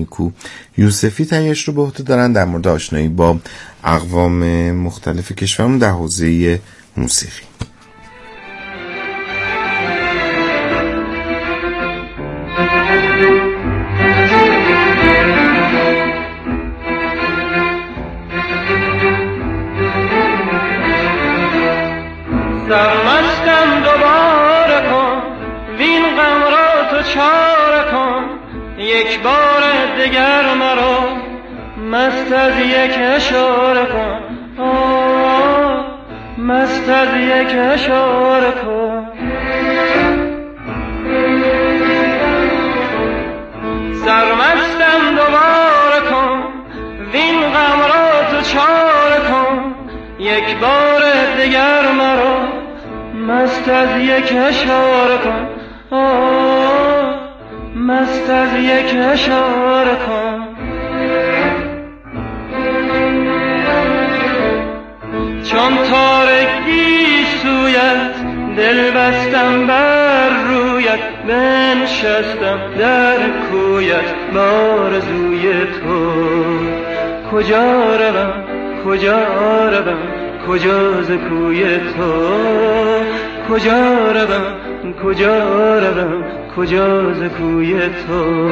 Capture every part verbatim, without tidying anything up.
نیکو یوسفی تهیه‌اش رو به عهده دارن در مورد آشنایی با اقوام مختلف کشورمون در حوزه موسیقی. سرمستم دوباره کن وین غم را تو چاره کن، یک بار دیگر مرا مست از یک اشاره کن، آه مست از یک اشاره کن. سرمستم دوباره کن وین غم را تو چاره کن، یک بار دیگر مرا مست از یک اشاره کن، آه مست از یک اشاره کن. چون تارگی سویت دل بستم بر رویت، بنشستم در کویت بارزوی تو. کجا روم کجا روم کجا ز کوی تو، کجا روم کجا روم کجا ز کوی تو.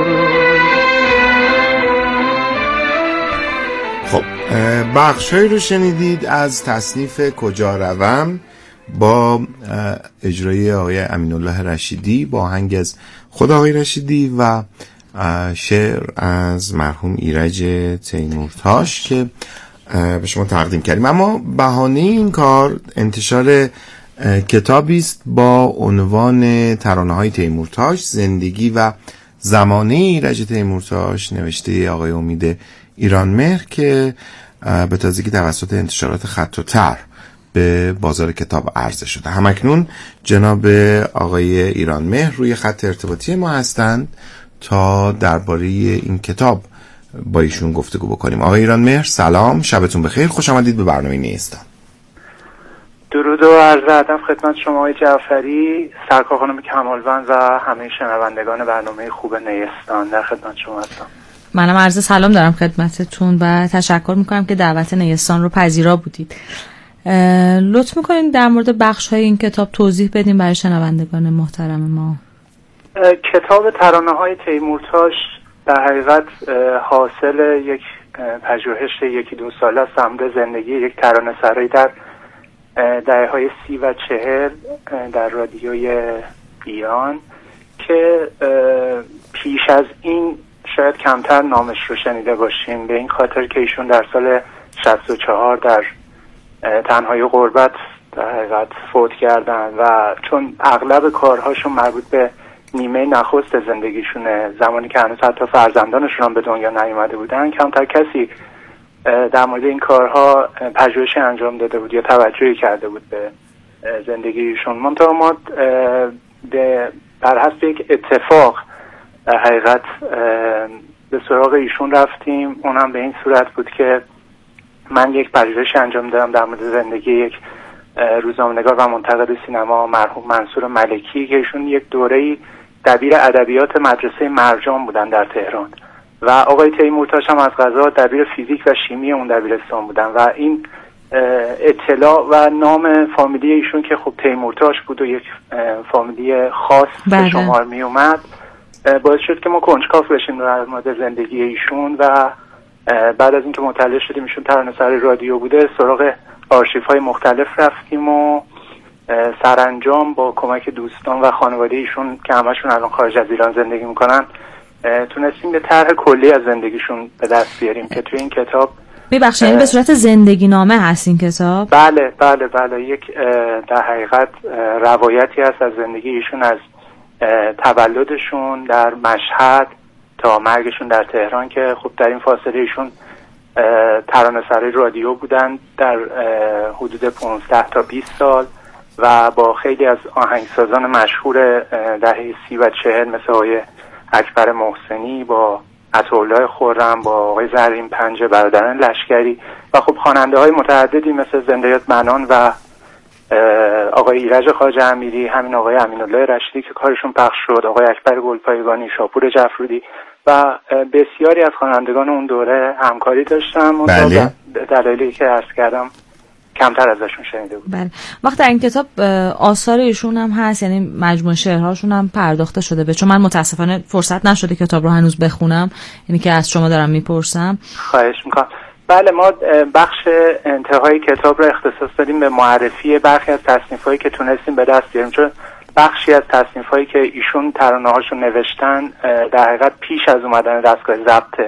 خب بخشایی رو شنیدید از تصنیف کجا روم با اجرای آقای امینالله رشیدی با آهنگ از خود آقای رشیدی و شعر از مرحوم ایرج تیمورتاش که به شما تقدیم کردیم. اما بهانه این کار انتشار کتابی است با عنوان ترانه‌های تیمورتاش، زندگی و زمانه ایرج تیمورتاش، نوشته آقای امید ایرانمهر که به تازگی توسط انتشارات خط و تر به بازار کتاب عرضه شده. همکنون جناب آقای ایرانمهر روی خط ارتباطی ما هستند تا درباره این کتاب با ایشون گفتگو بکنیم. آقای ایرانمهر سلام، شبتون بخیر، خوش آمدید به برنامه نیستان. درود و عرض ادب خدمت شما آقای جعفری، سرکار خانم کمالوند و همه شنوندگان برنامه خوب نیستان. در خدمت شما هستم. منم عرض سلام دارم خدمتتون و تشکر میکنم که دعوت نیستان رو پذیرا بودید. لطف میکنین در مورد بخش های این کتاب توضیح بدین برای شنوندگان محترم ما. کتاب ترانه های تیمورتاش در حقیقت حاصل یک پژوهش یکی دو ساله است در مورد زندگی یک ترانه سرایی در دهه های سی و چهل در رادیوی ایران که پیش از این شاید کمتر نامش رو شنیده باشیم، به این خاطر که ایشون در سال شصت و چهار در تنهایی غربت در حقیقت فوت کردن و چون اغلب کارهاشون مربوط به نیمه نخست زندگیشونه، زمانی که هنوز حتی فرزندانشون هم به دنیا نیامده بودن، کمتر کسی در مورد این کارها پژوهشی انجام داده بود یا توجهی کرده بود به زندگیشون. منتها ما به بر حسب یک اتفاق در حقیقت به سراغ ایشون رفتیم. اونم به این صورت بود که من یک پژوهش انجام دادم در مورد زندگی یک روزنامه‌نگار و منتقد سینما مرحوم منصور ملکی که ایشون یک دوره‌ای دبیر ادبیات مدرسه مرجان بودن در تهران و آقای تیمورتاش هم از قضا دبیر فیزیک و شیمی اون دبیرستان بودن و این اطلاع و نام فامیلی ایشون که خب تیمورتاش بود و یک فامیلی خاص به شمار می اومد باعث شد که ما کنجکاو بشیم در مورد زندگی ایشون و بعد از اینکه مطلع شدیم ایشون ترانه‌سرای رادیو بوده سراغ آرشیوهای مختلف رفتیم و سرانجام با کمک دوستان و خانواده ایشون که همشون الان خارج از ایران زندگی میکنن تونستیم به طرح کلی از زندگیشون به دست بیاریم که توی این کتاب ببخشید این به صورت زندگی نامه هست این کتاب؟ بله بله بله یک در حقیقت روایتی هست از زندگی ایشون از تولدشون در مشهد تا مرگشون در تهران که خب در این فاصله ایشون ترانه‌سرای رادیو بودن در حدود پانزده تا بیست سال و با خیلی از آهنگسازان مشهور دهه سی و چهل مثل آقای اکبر محسنی، با عطاالله خرم، با آقای زرین پنجه، برادران لشکری و خب خواننده های متعددی مثل زنده‌یاد منان و آقای ایرج خواجه امیری، همین آقای امینالله رشیدی که کارشون پخش شد، آقای اکبر گلپایگانی، شاپور جعفرودی و بسیاری از خوانندگان اون دوره همکاری داشتم. بله. دلایلی که عرض کردم کمتر ازشون شنیده بود. بله. وقت در این کتاب آثار ایشون هم هست، یعنی مجموعه شعرهاشون هم پرداخته شده به، چون من متاسفانه فرصت نشده کتاب رو هنوز بخونم، یعنی که از شما دارم میپرسم. خواهش میکنم. بله، ما بخش انتهای کتاب رو اختصاص دادیم به معرفی برخی از تصنیف‌هایی که تونستیم به دست بیاریم، چون بخشی از تصنیف‌هایی که ایشون ترانه‌هاشون نوشتن در حقیقت پیش از اومدن دستگاه ضبط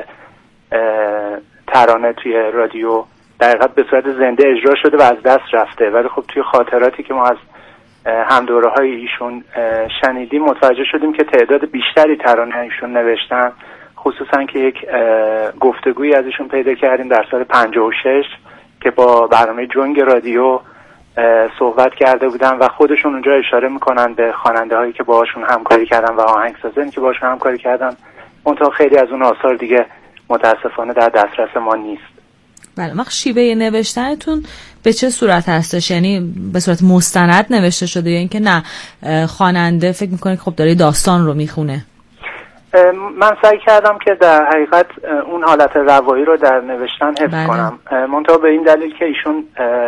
ترانه توی رادیو در حقیقت به صورت زنده اجرا شده و از دست رفته، ولی خب توی خاطراتی که ما از هم دوره‌های ایشون شنیدیم متوجه شدیم که تعداد بیشتری ترانه ایشون نوشتن، خصوصا که یک گفتگویی از ایشون پیدا کردیم در سال پنجاه و شش که با برنامه جنگ رادیو صحبت کرده بودن و خودشون اونجا اشاره میکنن به خواننده هایی که باهاشون همکاری کردن و آهنگسازانی که باهاشون همکاری کردن، منتها خیلی از اون آثار دیگه متاسفانه در دسترس ما نیست. بله. ما شیوه نوشتنتون به چه صورت هستش؟ یعنی به صورت مستند نوشته شده یا اینکه نه خواننده فکر میکنه خب داره داستان رو میخونه؟ من سعی کردم که در حقیقت اون حالت روایی رو در نوشتن حفظ بله. کنم، منتها به این دلیل که ایشون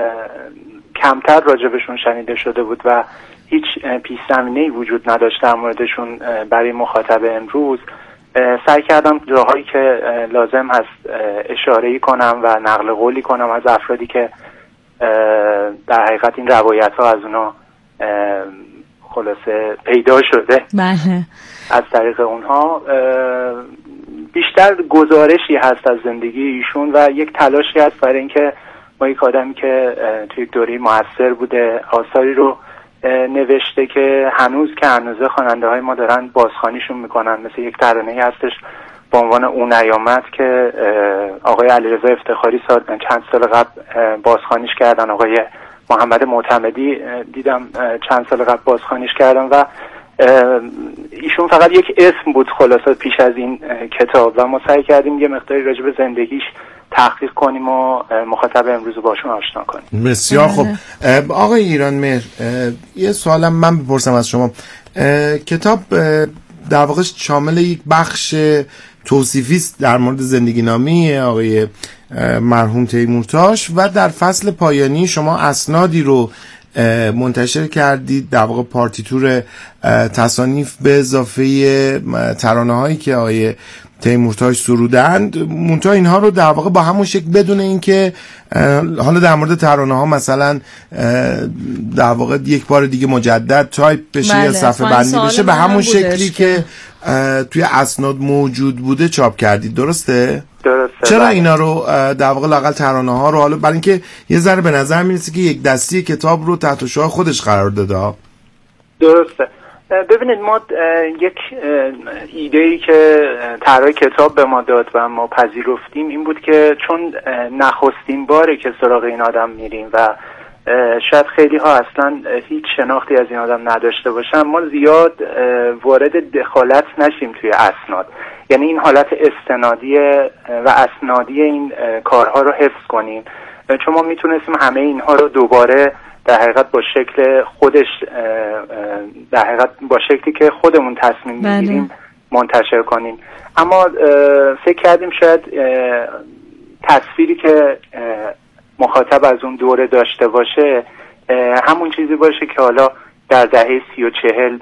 کمتر راجبشون شنیده شده بود و هیچ پیش زمینه‌ای وجود نداشت در موردشون برای مخاطب امروز، سعی کردم جاهایی که لازم هست اشاره‌ای کنم و نقل قولی کنم از افرادی که در حقیقت این روایت‌ها از اونا خلاصه پیدا شده. بله. از طریق اونها بیشتر گزارشی هست از زندگی ایشون و یک تلاشی هست برای اینکه ما یک آدمی که توی یک دوره موثر بوده آثاری رو نوشته که هنوز که هنوزه خواننده های ما دارن بازخوانیشون میکنن، مثل یک ترانه‌ای هستش با عنوان او نیامد که آقای علیرضا افتخاری سال چند سال قبل بازخوانیش کردن، آقای محمد معتمدی دیدم چند سال قبل بازخوانیش کردن و ایشون فقط یک اسم بود خلاصه پیش از این کتاب و ما سعی کردیم یه مقداری راجع به زندگیش تحقیق کنیم و مخاطب امروز رو باشون آشنا کنیم. بسیار خوب. آقای ایرانمهر، یه سوالم من بپرسم از شما. کتاب در واقع شامل یک بخش توصیفی است در مورد زندگی نامه آقای مرحوم تیمورتاش و در فصل پایانی شما اسنادی رو منتشر کردید، در واقع پارتیتور تصانیف به اضافه ترانه هایی که آقای تیمورتاش سرودند، منتها اینها رو در واقع با همون شکل بدون اینکه حالا در مورد ترانه ها مثلا در واقع یک بار دیگه مجدد تایپ بشه بله. یا صفحه بندی بشه، به همون شکلی که توی اسناد موجود بوده چاپ کردید، درسته؟ درسته. چرا اینا رو در واقع لااقل ترانه ها رو، حالا برای اینکه یه ذره به نظر میرسه که یک دستی کتاب رو تحت شعار خودش قرار داده. درسته. ببینید ما یک ایده‌ای که طراح کتاب به ما داد و ما پذیرفتیم این بود که چون نخستین باره که سراغ این آدم میریم و شاید خیلی ها اصلا هیچ شناختی از این آدم نداشته باشن، ما زیاد وارد دخالت نشیم توی اسناد، یعنی این حالت استنادی و اسنادی این کارها رو حفظ کنیم، چون ما میتونستیم همه اینها رو دوباره در حقیقت با شکل خودش در حقیقت با شکلی که خودمون تصمیم میگیریم منتشر کنیم. اما فکر کردیم شاید تصویری که مخاطب از اون دوره داشته باشه همون چیزی باشه که حالا در دهه سی و چهل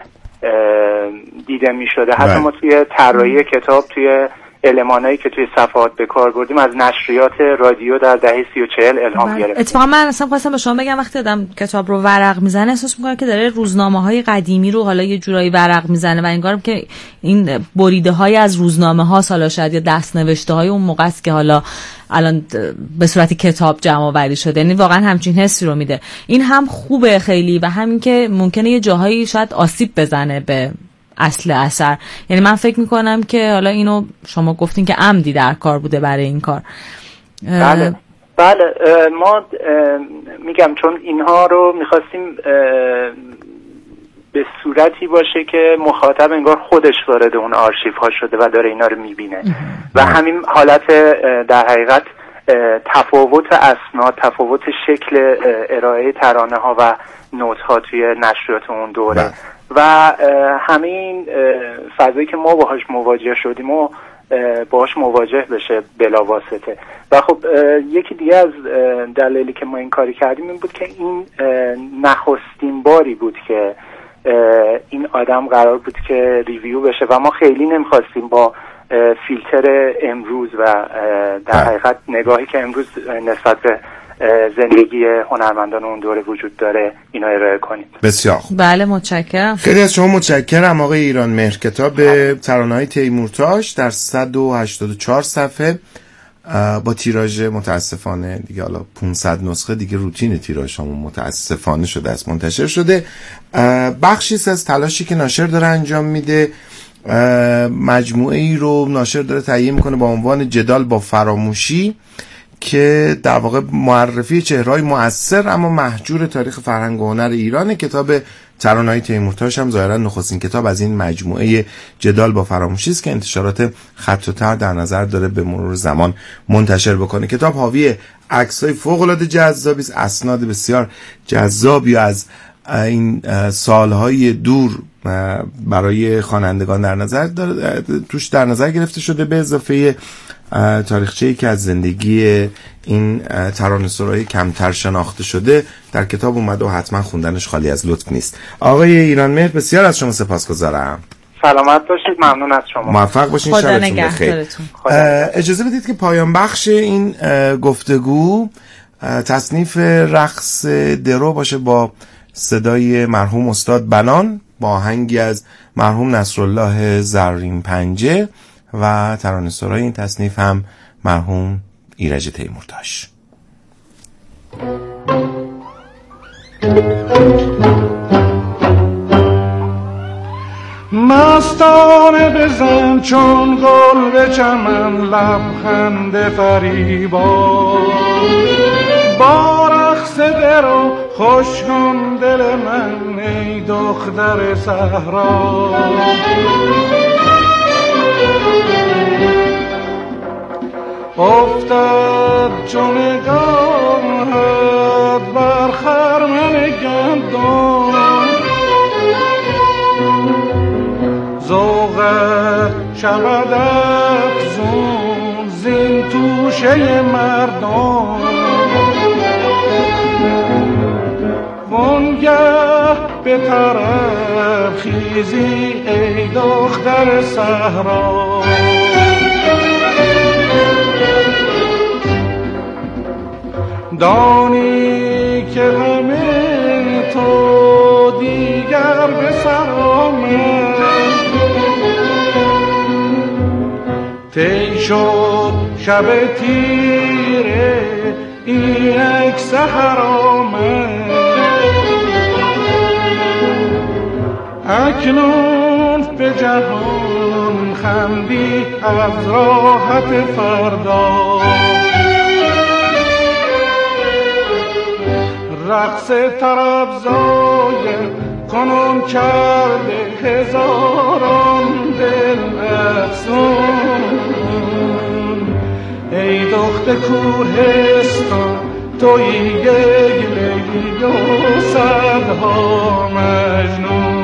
دیده می شده. حتی ما توی طراحی کتاب توی المانایی که توی صفحات به کار بردیم از نشریات رادیو در دهه سی و چهل الهام گرفتیم. اتفاقا من اصلا خواستم به شما بگم وقتی آدم کتاب رو ورق میزنه احساس میکنه که داره روزنامه‌های قدیمی رو حالا یه جورایی ورق میزنه و انگار که این بریده‌های از روزنامه‌ها حالا شاید یا دست‌نوشته‌های اون موقع است که حالا الان به صورت کتاب جمع آوری شده، یعنی واقعا همچین حسی رو میده. این هم خوبه خیلی و همین که ممکنه یه جاهایی شاید آسیب بزنه به اصل اثر، یعنی من فکر میکنم که حالا اینو شما گفتین که عمدی در کار بوده برای این کار. بله بله ما میگم چون اینها رو میخواستیم به صورتی باشه که مخاطب انگار خودش وارد اون آرشیف ها شده و داره اینا رو میبینه و همین حالت در حقیقت تفاوت اسناد، تفاوت شکل ارائه ترانه ها و نوت ها توی نشریات اون دوره و همین فضایی که ما باهاش مواجه شدیم و باهاش مواجه بشه بلاواسطه. و خب یکی دیگه از دلایلی که ما این کاری کردیم این بود که این نخستین باری بود که این آدم قرار بود که ریویو بشه و ما خیلی نمیخواستیم با فیلتر امروز و در حقیقت نگاهی که امروز نسبت به زندگی هنرمندان اون دوره وجود داره اینا ارائه کنیم. بسیار خوب. بله متشکرم. خیلی از شما متشکرم آقای ایرانمهر. کتاب ترانه‌های تیمورتاش در صد و هشتاد و چهار صفحه با تیراژ متاسفانه دیگه حالا پانصد نسخه دیگه روتین تیراژمون متاسفانه شده است منتشر شده. بخشی از تلاشی که ناشر داره انجام میده، مجموعه ای رو ناشر داره تهیه میکنه با عنوان جدال با فراموشی که در واقع معرفی چهره‌های مؤثر اما محجور تاریخ فرهنگ و هنر ایران. کتاب ترانه‌های تیمورتاش هم ظاهرا نخستین کتاب از این مجموعه جدال با فراموشی است که انتشارات خط و طر در نظر داره به مرور زمان منتشر بکنه. کتاب حاوی عکس‌های فوق‌العاده جذابی است، اسناد بسیار جذابی از این سالهای دور برای خوانندگان در نظر داره، توش در نظر گرفته شده، به اضافه تاریخچه‌ای که از زندگی این ترانه‌سرای کمتر شناخته شده در کتاب اومده و حتما خوندنش خالی از لطف نیست. آقای ایرانمهر بسیار از شما سپاسگزارم. سلامت باشید، ممنون از شما. موفق باشین، شبتون بخیر. اجازه بدید که پایان بخش این گفتگو تصنیف رقص درو باشه با صدای مرحوم استاد بنان با آهنگی از مرحوم نصرالله زرین پنجه و ترانه‌سرای این تصنیف هم مرحوم ایرج تیمورتاش. مستانه بزن چون گل به چمن لبخند فریبا، با رقص درو خوش کن دل من ای دختر صحرا. افتاد چون نگاهت بر خرمن گندم، ذوقت شود افزون زین توشه مردم. وانگه به طرف خیزی ای دختر صحرا. دانی که غم تو دیگر به سر آمد، طی شد شب تیره اینک سحر آمد. اکنون به جهان خندی از راحت فردا، رقص طربزای کنون کرده هزاران دل افسون. ای دخت کوهستان توی یک لیلی و صدها مجنون.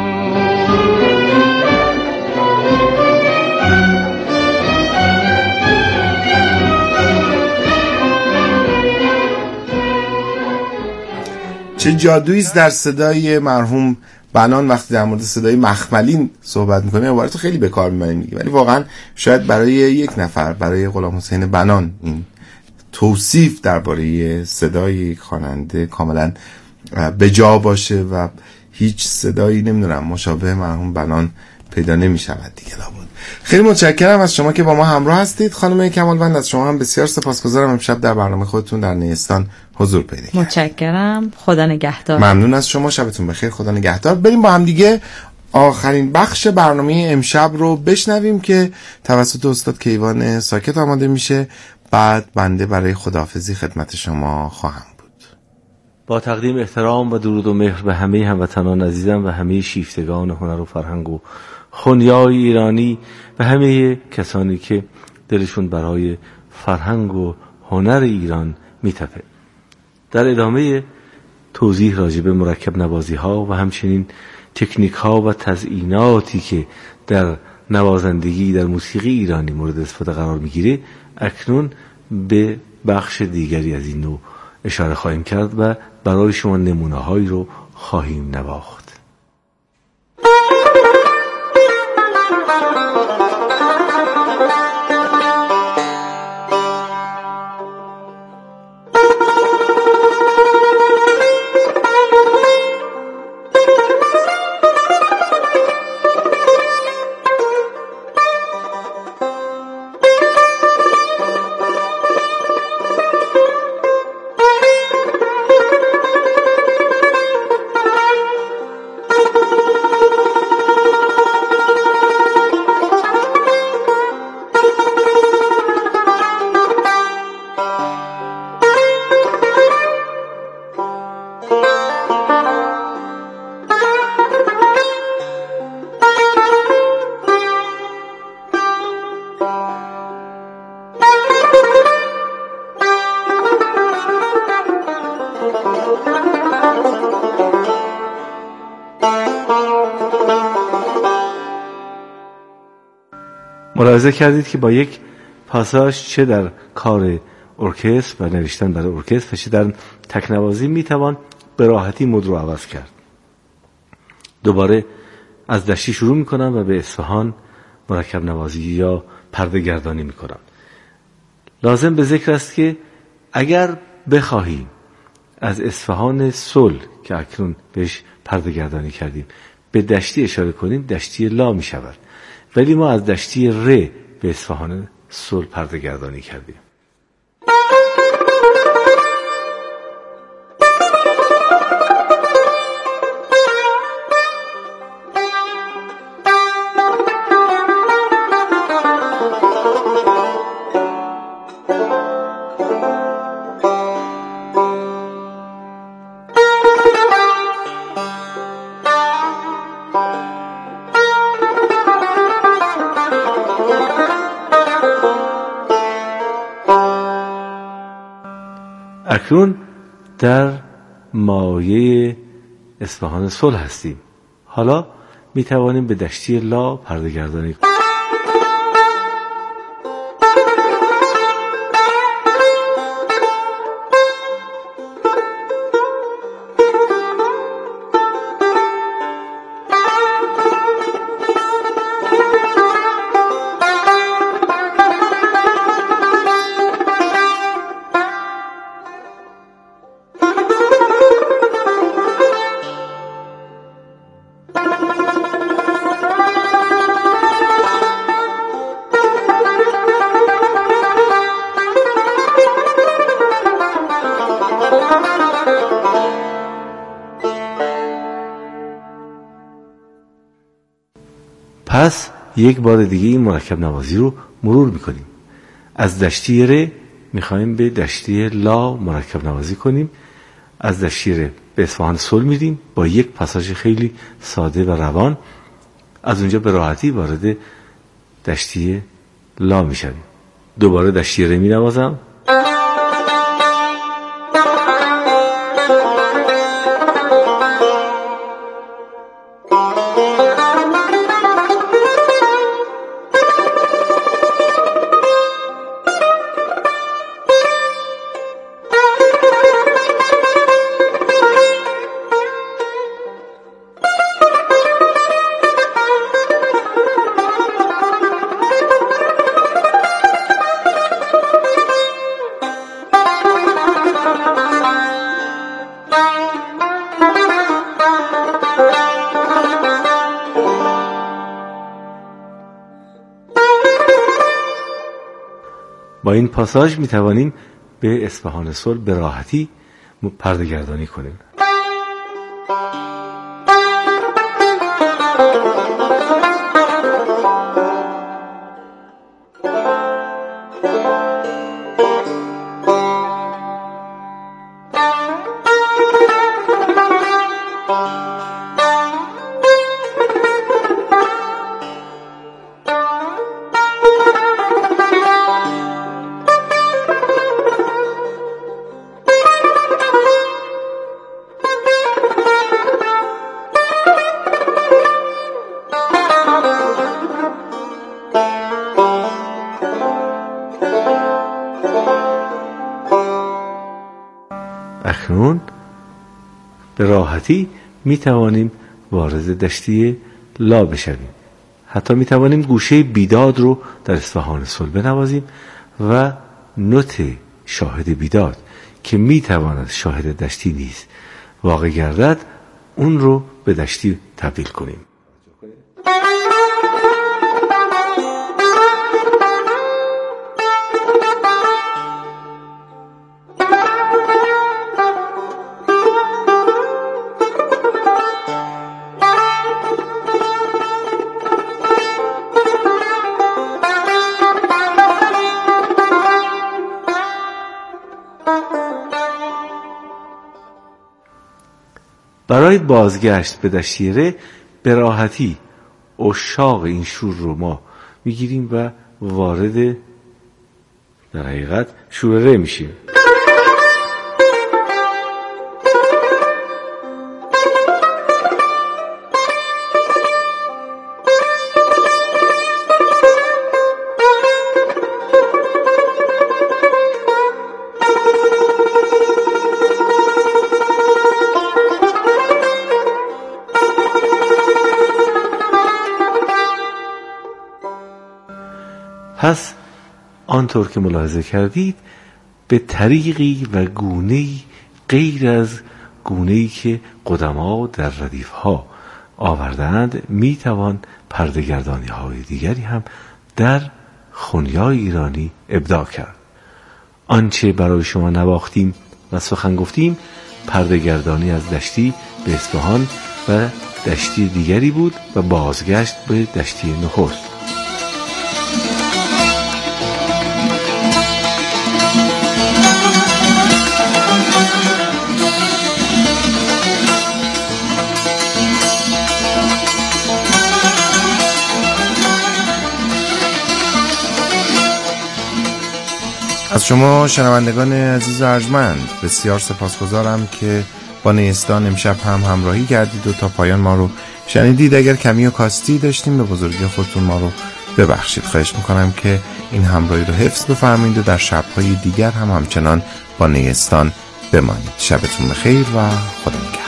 چه جادویی در صدای مرحوم بنان وقتی در مورد صدای مخملین صحبت میکنه. عبارت خیلی به کار میبریم ولی واقعا شاید برای یک نفر، برای غلام حسین بنان، این توصیف درباره صدای یک خواننده کاملا به جا باشه و هیچ صدایی نمیدونم مشابه مرحوم بنان پیدا نمیشود دیگه. لابد. خیلی متشکرم از شما که با ما همراه هستید. خانم کمالوند از شما هم بسیار سپاسگزارم امشب در برنامه خودتون در نیستان حضور پیدا کردید. متشکرم. خدا نگهدار. ممنون از شما. شبتون بخیر. خدا نگهدار. بریم با هم دیگه آخرین بخش برنامه امشب رو بشنویم که توسط استاد کیوان ساکت آماده میشه. بعد بنده برای خداحافظی خدمت شما خواهم بود. با تقدیم احترام و درود و مهر به همه هموطنان عزیزم و همه شیفتگان هنر و فرهنگ و خنیای ایرانی و همه کسانی که دلشون برای فرهنگ و هنر ایران میتپه. در ادامه توضیح راجع به مرکب نوازی ها و همچنین تکنیک ها و تزئیناتی که در نوازندگی در موسیقی ایرانی مورد استفاده قرار میگیره، اکنون به بخش دیگری از این نوع اشاره خواهیم کرد و برای شما نمونه هایی رو خواهیم نواخت. ملاحظه کردید که با یک پاساژ چه در کار ارکستر و نوشتن برای ارکستر و چه در تکنوازی میتوان به راحتی مد رو عوض کرد. دوباره از دشتی شروع میکنم و به اصفهان مرکب نوازی یا پرده گردانی میکنم. لازم به ذکر است که اگر بخواهیم از اصفهان صلح که اکنون بهش پرده گردانی کردیم به دشتی اشاره کنیم، دشتی لا می شود، ولی ما از دشتی ر به اصفهان صلح پرده گردانی کردیم. اکنون در مایه اصفهان صلح هستیم. حالا می توانیم به دشتی لا پرده گردانی کنیم. پس یک بار دیگه این مرکب نوازی رو مرور میکنیم. از دشتی ر میخوایم به دشتی لا مرکب نوازی کنیم. از دشتی ر به اصفهان صلح میریم با یک پاساژ خیلی ساده و روان. از اونجا به راحتی وارد دشتی لا میشویم. دوباره دشتی ر مینوازم. با این پاساژ می توانیم به اصفهان صلح به راحتی پرده گردانی کنیم. اکنون به راحتی می توانیم وارد دشتی لا بشویم. حتی می توانیم گوشه بیداد رو در اصفهان صلح بنوازیم و نوت شاهد بیداد که می تواند شاهد دشتی نیز واقع گردد اون رو به دشتی تبدیل کنیم. برای بازگشت به دشتی ره به راحتی عشاق این شور رو ما میگیریم و وارد در حقیقت شور ره میشیم. پس آنطور که ملاحظه کردید به طریقی و گونه‌ای غیر از گونه‌ای که قدما در ردیف‌ها آوردند میتوان پرده‌گردانی‌های دیگری هم در خنیای ایرانی ابداع کرد. آنچه برای شما نواختیم و سخن گفتیم پرده‌گردانی از دشتی به اصفهان و دشتی دیگری بود و بازگشت به دشتی نخست. از شما شنوندگان عزیز و ارجمند بسیار سپاسگزارم که با نیستان امشب هم همراهی کردید و تا پایان ما رو شنیدید. اگر کمی و کاستی داشتیم به بزرگی خودتون ما رو ببخشید. خواهش میکنم که این همراهی رو حفظ بفرمایید و در شب‌های دیگر هم همچنان با نیستان بمانید. شبتون بخیر و خدا نگهدار.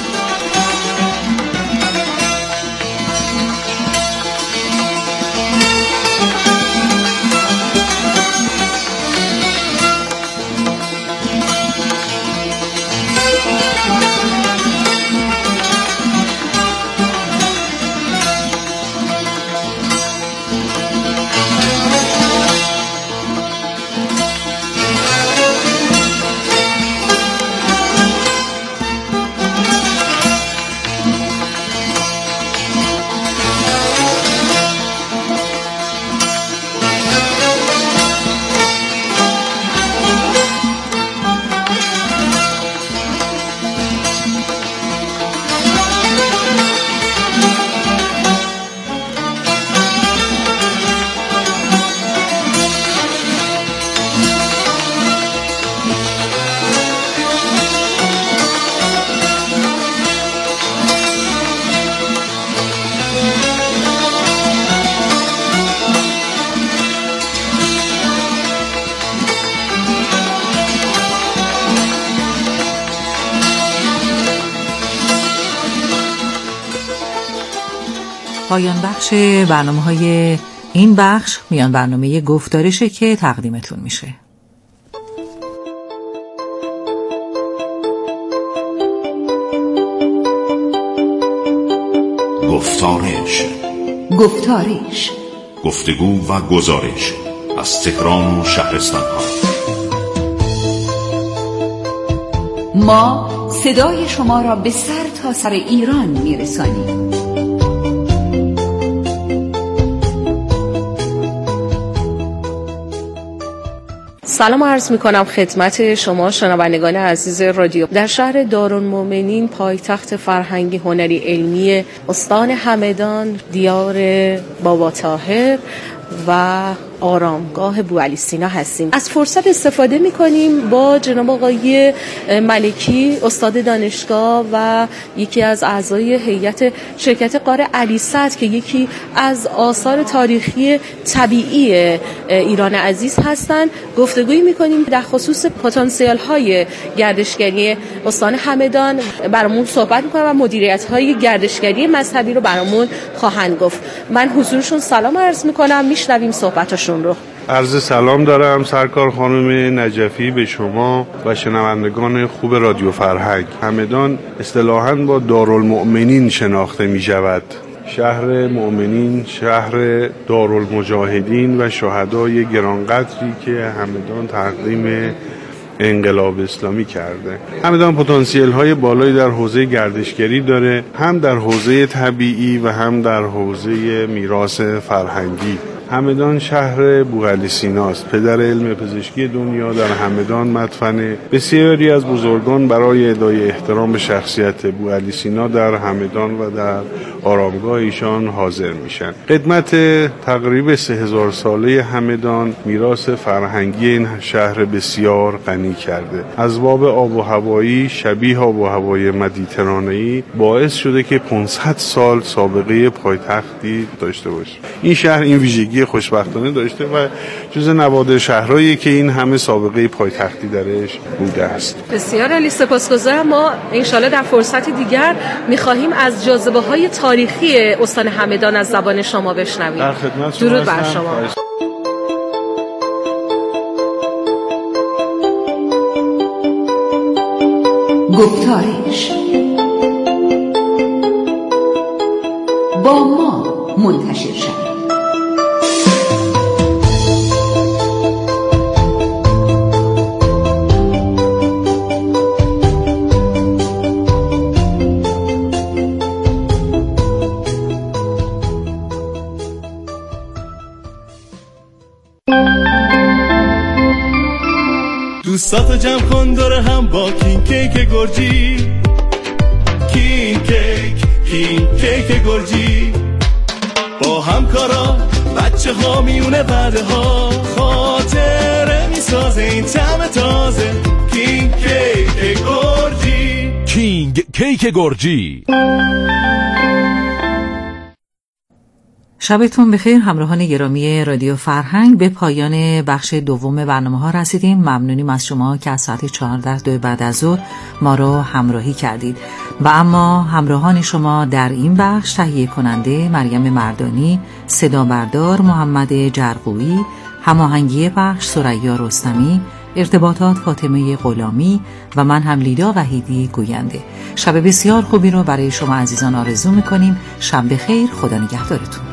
پایان بخش برنامه های این بخش میان برنامه گفتارشه که تقدیمتون میشه. گفتارش گفتارش گفتگو و گزارش از تهران و شهرستان ها. ما صدای شما را به سر تا سر ایران میرسانیم. سلام عرض می کنم خدمت شما شنوندگان عزیز رادیو. در شهر دارالمومنین پایتخت فرهنگی هنری علمی استان همدان دیار بابا طاهر و آرامگاه بوعلی سینا هستیم. از فرصت استفاده می‌کنیم با جناب آقای ملکی استاد دانشگاه و یکی از اعضای هیئت شرکت غار علی صدر که یکی از آثار تاریخی طبیعی ایران عزیز هستند گفتگویی می‌کنیم در خصوص پتانسیل‌های گردشگری استان همدان. برامون صحبت می‌کنن و مدیریت‌های گردشگری مذهبی رو برامون خواهند گفت. من حضورشون سلام عرض می‌کنم، میشنویم صحبتاشون رو. عرض سلام دارم سرکار خانم نجفی به شما و شنوندگان خوب رادیو فرهنگ. همدان اصطلاحاً با دارالمؤمنین شناخته می شود. شهر مؤمنین، شهر دارالمجاهدین و شهدای گرانقدری که همدان تقدیم انقلاب اسلامی کرده. همدان پتانسیل های بالایی در حوزه گردشگری داره، هم در حوزه طبیعی و هم در حوزه میراث فرهنگی. همدان شهر بوعلی سیناست، پدر علم پزشکی دنیا. در همدان مدفن بسیاری از بزرگان برای ادای احترام به شخصیت بوعلی سینا در همدان و در آرامگاه ایشان حاضر میشن. خدمت تقریب سه هزار ساله همدان میراث فرهنگی این شهر بسیار غنی کرده. اسباب آب و هوایی شبیه آب و هوای مدیترانه‌ای باعث شده که پانصد سال سابقه پایتختی داشته باشه. این شهر این ویژگی خوشبختانه داشته و جز نوادر شهرهایی که این همه سابقه پایتختی درش بوده است. بسیار عالی، سپاسگزارم. ما انشالله در فرصت دیگر می‌خواهیم از جاذبه‌های تاریخی استان همدان از زبان شما بشنویم. در خدمت شما. درود بر شما. گفتارش با ما منتشر شد. دوستاتو جمع کن دور هم با کین کیک گرجی، کین کیک کین کیک گرجی، با همکارا بچه ها میونه بعده ها خاطره میسازه این طعم تازه. کین کیک گرجی، کینگ کیک گرجی. شبتون بخیر همراهان گرامی رادیو فرهنگ. به پایان بخش دوم برنامه ها رسیدیم. ممنونیم از شما که از ساعت چهارده دو بعد از ظهر ما رو همراهی کردید. و اما همراهان شما در این بخش تهیه کننده مریم مردانی، صدا بردار محمد جرقویی، هماهنگی بخش ثریا رستمی، ارتباطات فاطمه غلامی و من هم لیدا وحیدی گوینده. شب بسیار خوبی رو برای شما عزیزان آرزو میکنیم. شب بخیر، خدا نگهدارتون.